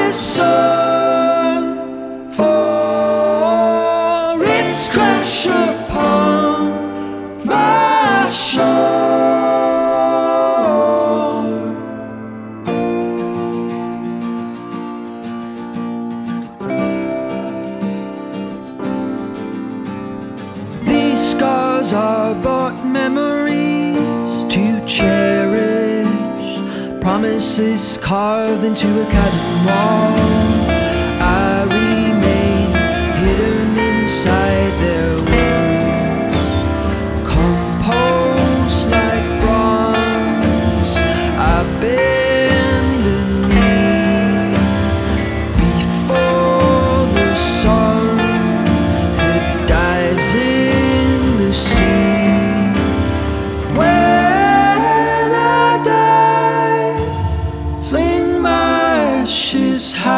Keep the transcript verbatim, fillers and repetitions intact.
the sun, for its crash upon my shore. These scars are but memories to cherish, promises carved into a chasm wall. I remain hidden inside their wound, composed like bronze. I bend the knee before the sun that dives in the sea. When I die, fling my ashes high